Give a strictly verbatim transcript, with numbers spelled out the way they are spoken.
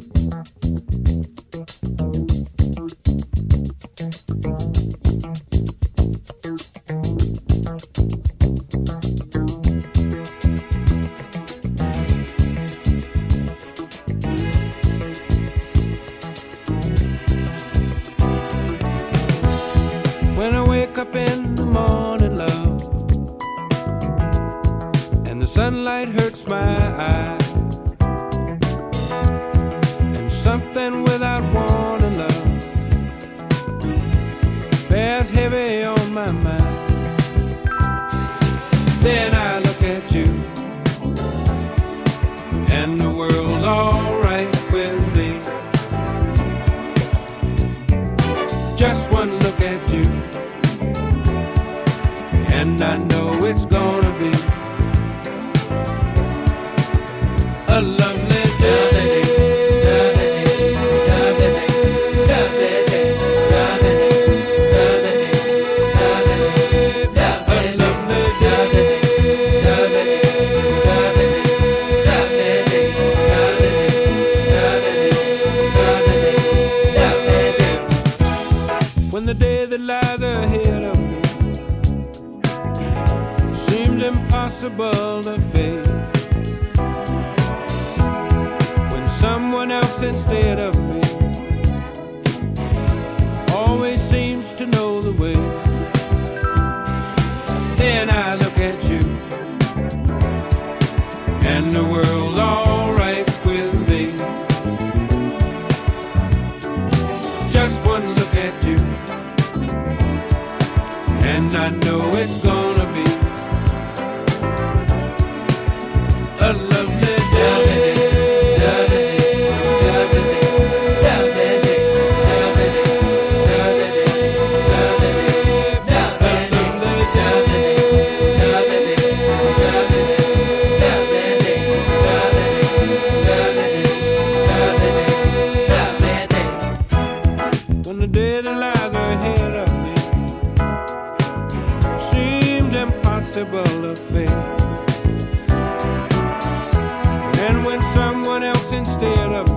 When I wake up in the morning, love, and the sunlight hurts my eyes, and something without warning, love, bears heavy on my mind. Then I look at you, and the world's alright with me. Just one look at you, and I know it's gonna be a lovely day. When the day that lies ahead of me seems impossible to face, when someone else instead of me always seems to know the way, then I look at you, and the world's alright with me. Just one look at you, and I know it's gonna be a lovely day. When the day that lies ahead of me seemed impossible to face, and when someone else instead of